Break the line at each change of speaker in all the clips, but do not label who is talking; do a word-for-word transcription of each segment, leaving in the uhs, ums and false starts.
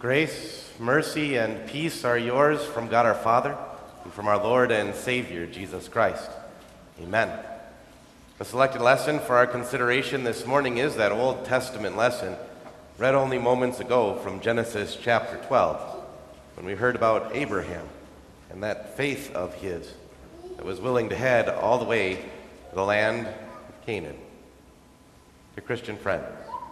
Grace, mercy, and peace are yours from God our Father and from our Lord and Savior, Jesus Christ. Amen. The selected lesson for our consideration this morning is that Old Testament lesson read only moments ago from Genesis chapter twelve, when we heard about Abraham and that faith of his that was willing to head all the way to the land of Canaan. Dear Christian friends,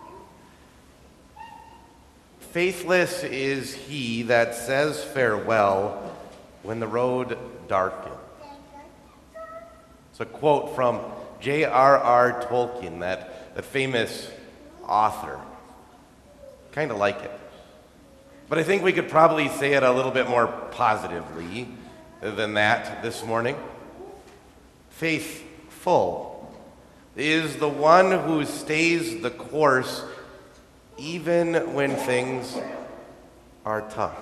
faithless is he that says farewell when the road darkens. It's a quote from J R R Tolkien, that, that famous author. Kind of like it. But I think we could probably say it a little bit more positively than that this morning. Faithful is the one who stays the course even when things are tough.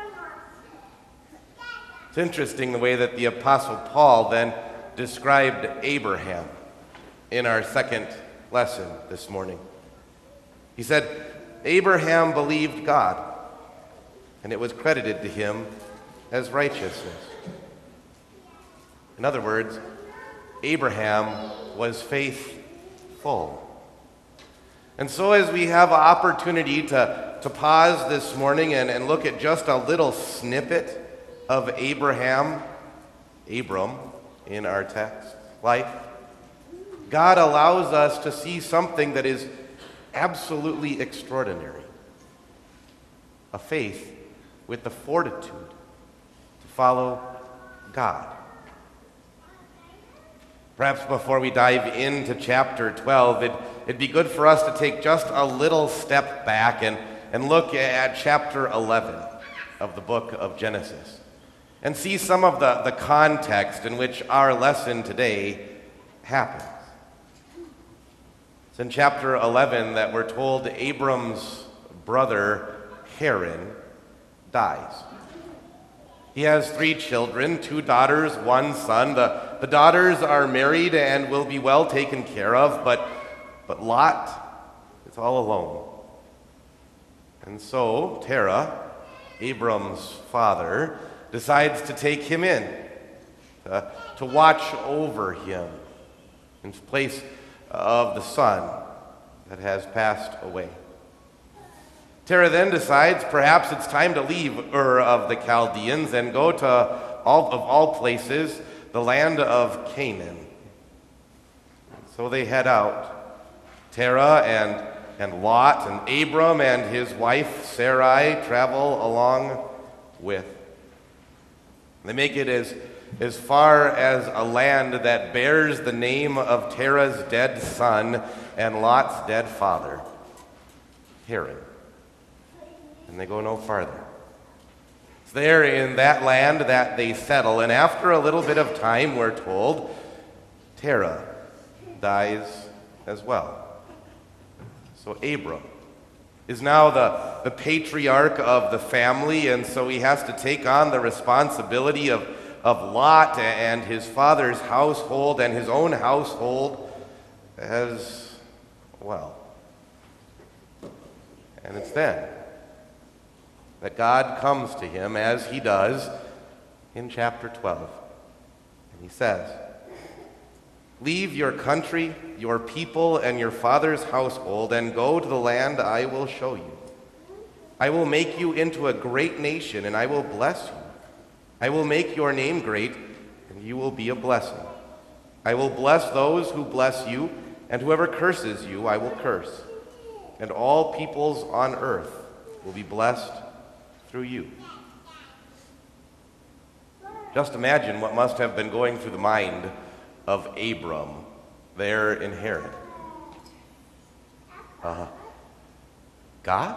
It's interesting the way that the Apostle Paul then described Abraham in our second lesson this morning. He said, Abraham believed God, and it was credited to him as righteousness. In other words, Abraham was faithful. And so as we have an opportunity to, to pause this morning and, and look at just a little snippet of Abraham, Abram, in our text life, God allows us to see something that is absolutely extraordinary. A faith with the fortitude to follow God. Perhaps before we dive into chapter twelve, it, it'd be good for us to take just a little step back and, and look at chapter eleven of the book of Genesis and see some of the, the context in which our lesson today happens. It's in chapter eleven that we're told Abram's brother Haran dies. He has three children, two daughters, one son. The, the daughters are married and will be well taken care of, but, but Lot is all alone. And so Terah, Abram's father, decides to take him in, to, to watch over him in place of the son that has passed away. Terah then decides perhaps it's time to leave Ur of the Chaldeans and go to, all of all places, the land of Canaan. So they head out. Terah and, and Lot and Abram and his wife Sarai travel along with. They make it as, as far as a land that bears the name of Terah's dead son and Lot's dead father, Haran. And they go no farther. It's there in that land that they settle, and after a little bit of time, we're told, Terah dies as well. So Abram is now the, the patriarch of the family, and so he has to take on the responsibility of, of Lot and his father's household and his own household as well. And it's then that God comes to him, as he does in chapter twelve. And he says, leave your country, your people, and your father's household, and go to the land I will show you. I will make you into a great nation, and I will bless you. I will make your name great, and you will be a blessing. I will bless those who bless you, and whoever curses you, I will curse. And all peoples on earth will be blessed through you. Just imagine what must have been going through the mind of Abram there in Haran. Uh, God?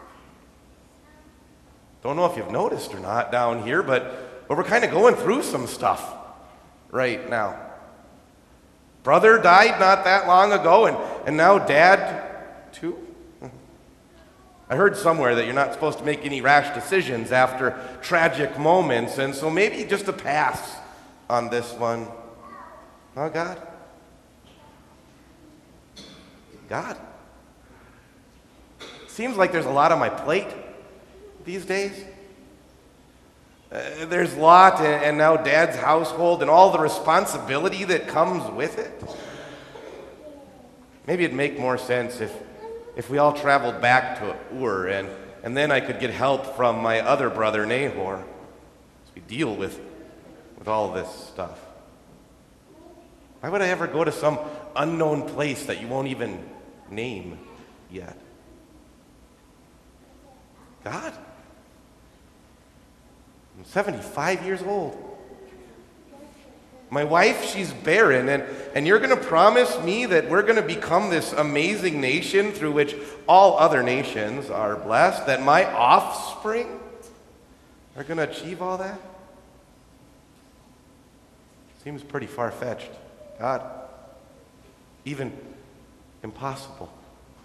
Don't know if you've noticed or not down here, but, but we're kind of going through some stuff right now. Brother died not that long ago, and, and now dad too. I heard somewhere that you're not supposed to make any rash decisions after tragic moments, and so maybe just a pass on this one. Huh, God? God? Seems like there's a lot on my plate. these days? Uh, there's Lot and, and now Dad's household and all the responsibility that comes with it. Maybe it'd make more sense if, if we all traveled back to Ur, and, and then I could get help from my other brother, Nahor, as we deal with, with all this stuff. Why would I ever go to some unknown place that you won't even name yet? God? I'm seventy-five years old. My wife, she's barren, and, and you're going to promise me that we're going to become this amazing nation through which all other nations are blessed, that my offspring are going to achieve all that? Seems pretty far-fetched. God, even impossible.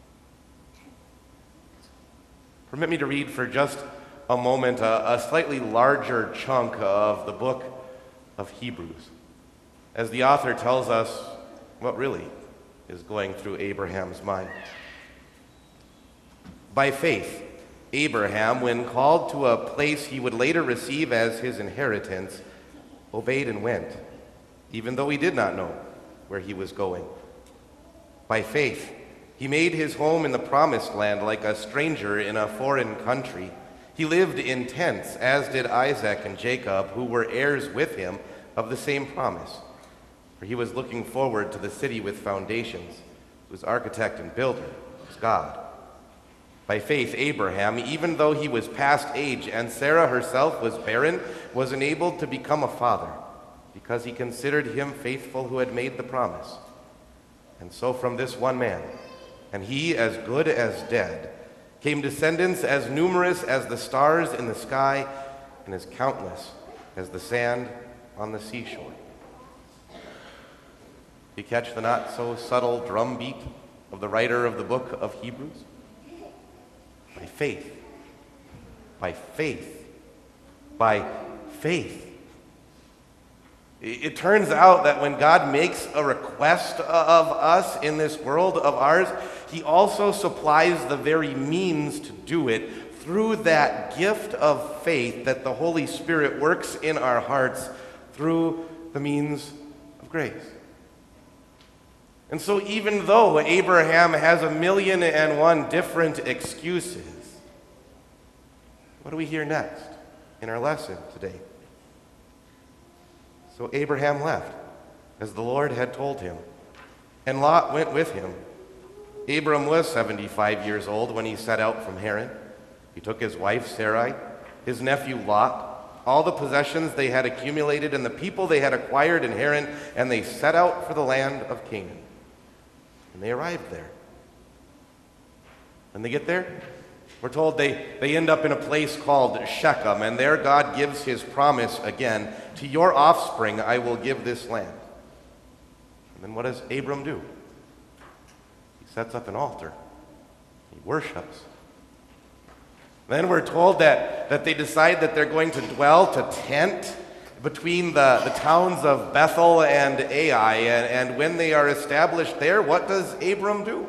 Permit me to read for just a moment a, a slightly larger chunk of the book of Hebrews, as the author tells us what really is going through Abraham's mind. By faith, Abraham, when called to a place he would later receive as his inheritance, obeyed and went, even though he did not know where he was going. By faith, he made his home in the promised land like a stranger in a foreign country. He lived in tents, as did Isaac and Jacob, who were heirs with him of the same promise. For he was looking forward to the city with foundations, whose architect and builder was God. By faith, Abraham, even though he was past age and Sarah herself was barren, was enabled to become a father, because he considered him faithful who had made the promise. And so from this one man, and he as good as dead, came descendants as numerous as the stars in the sky and as countless as the sand on the seashore. You catch the not so subtle drumbeat of the writer of the book of Hebrews? By faith, by faith, by faith. It turns out that when God makes a request of us in this world of ours, he also supplies the very means to do it through that gift of faith that the Holy Spirit works in our hearts through the means of grace. And so even though Abraham has a million and one different excuses, what do we hear next in our lesson today? So Abraham left, as the Lord had told him, and Lot went with him. Abram was seventy-five years old when he set out from Haran. He took his wife Sarai, his nephew Lot, all the possessions they had accumulated and the people they had acquired in Haran, and they set out for the land of Canaan. And they arrived there. When they get there, we're told they, they end up in a place called Shechem, and there God gives his promise again. To your offspring I will give this land. And then what does Abram do? He sets up an altar. He worships. Then we're told that, that they decide that they're going to dwell, to tent between the, the towns of Bethel and Ai. And, and when they are established there, what does Abram do?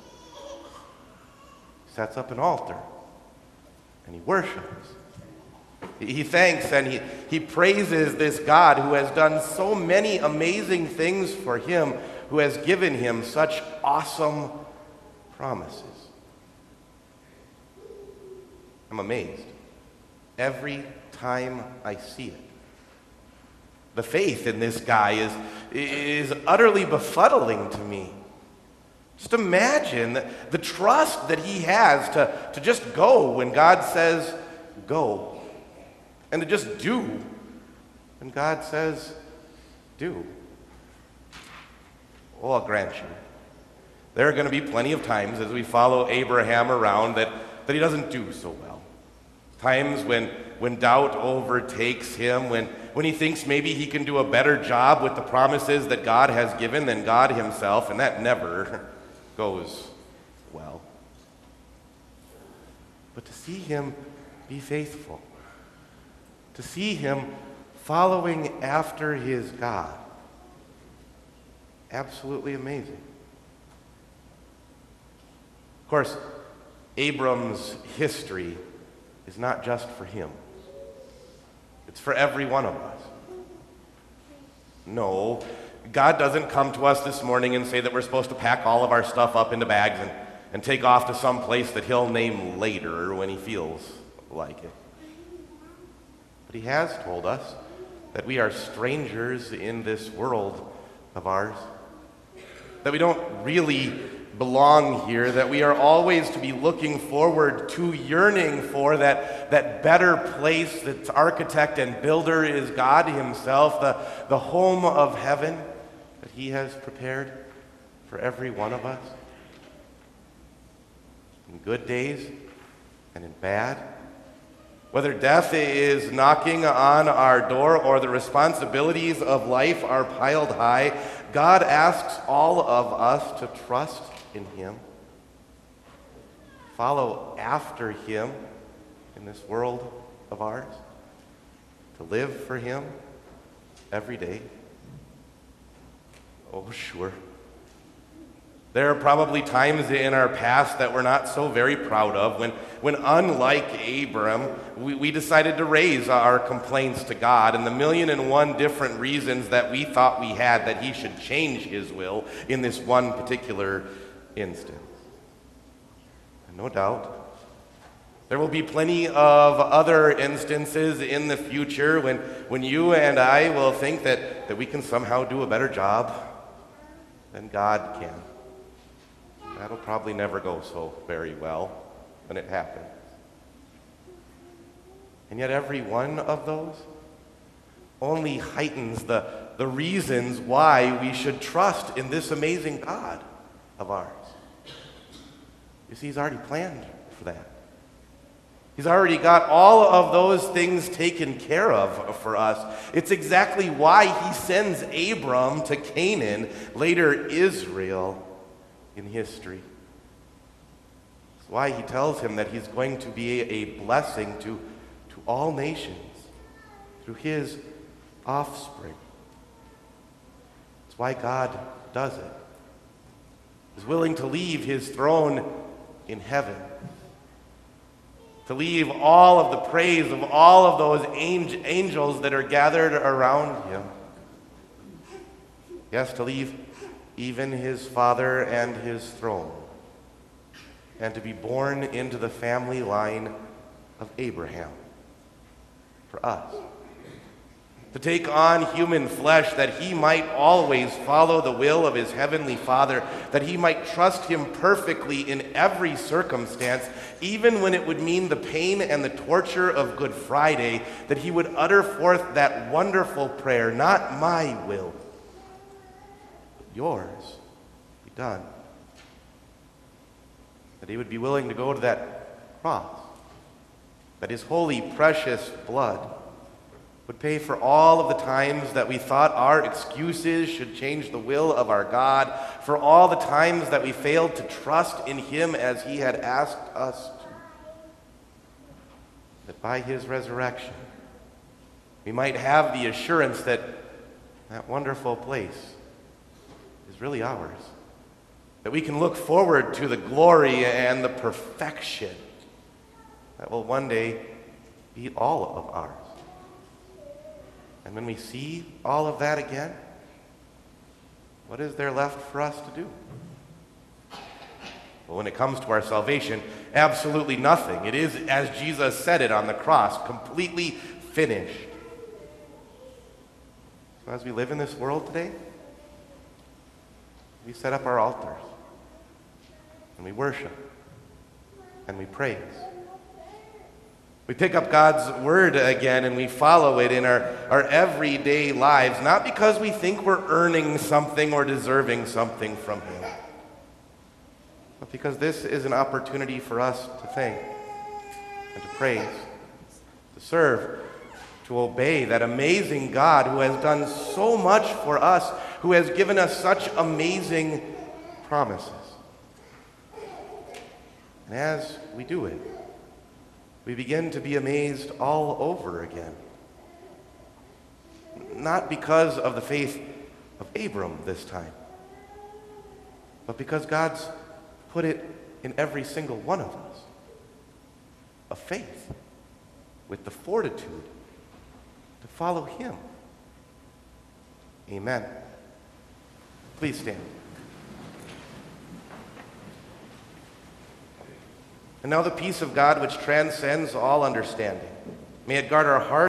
Sets up an altar, and he worships. He thanks and he, he praises this God who has done so many amazing things for him, who has given him such awesome promises. I'm amazed every time I see it. The faith in this guy is, is utterly befuddling to me. Just imagine the trust that he has to, to just go when God says go, and to just do when God says do. Oh, I'll grant you, there are going to be plenty of times as we follow Abraham around that, that he doesn't do so well. Times when, when doubt overtakes him, when, when he thinks maybe he can do a better job with the promises that God has given than God himself, and that never goes well. But to see him be faithful, to see him following after his God, absolutely amazing. Of course, Abram's history is not just for him. It's for every one of us. No, God doesn't come to us this morning and say that we're supposed to pack all of our stuff up into bags and, and take off to some place that he'll name later when he feels like it. But he has told us that we are strangers in this world of ours, that we don't really belong here, that we are always to be looking forward to, yearning for that, that better place that's architect and builder is God himself, the, the home of heaven that he has prepared for every one of us. In good days and in bad, whether death is knocking on our door or the responsibilities of life are piled high, God asks all of us to trust in him, follow after him in this world of ours, to live for him every day. Oh, sure. There are probably times in our past that we're not so very proud of when, when unlike Abram, we, we decided to raise our complaints to God and the million and one different reasons that we thought we had that he should change his will in this one particular instance. And no doubt, there will be plenty of other instances in the future when, when you and I will think that, that we can somehow do a better job than God can. That'll probably never go so very well when it happens. And yet every one of those only heightens the, the reasons why we should trust in this amazing God of ours. You see, he's already planned for that. He's already got all of those things taken care of for us. It's exactly why he sends Abram to Canaan, later Israel, in history. It's why he tells him that he's going to be a blessing to, to all nations through his offspring. It's why God does it. He's willing to leave his throne in heaven, to leave all of the praise of all of those angels that are gathered around him. Yes, to leave even his father and his throne, and to be born into the family line of Abraham for us. To take on human flesh that he might always follow the will of his heavenly Father, that he might trust him perfectly in every circumstance, even when it would mean the pain and the torture of Good Friday, that he would utter forth that wonderful prayer, not my will, yours be done. That he would be willing to go to that cross, that his holy, precious blood would pay for all of the times that we thought our excuses should change the will of our God, for all the times that we failed to trust in him as he had asked us to. That by his resurrection, we might have the assurance that that wonderful place is really ours. That we can look forward to the glory and the perfection that will one day be all of ours. And when we see all of that again, what is there left for us to do? Well, when it comes to our salvation, absolutely nothing. It is, as Jesus said it on the cross, completely finished. So as we live in this world today, we set up our altars, and we worship, and we praise. We pick up God's word again and we follow it in our, our everyday lives, not because we think we're earning something or deserving something from him, but because this is an opportunity for us to thank and to praise, to serve, to obey that amazing God who has done so much for us, who has given us such amazing promises. And as we do it, we begin to be amazed all over again. Not because of the faith of Abram this time, but because God's put it in every single one of us. A faith with the fortitude to follow him. Amen. Please stand. And now the peace of God, which transcends all understanding, may it guard our hearts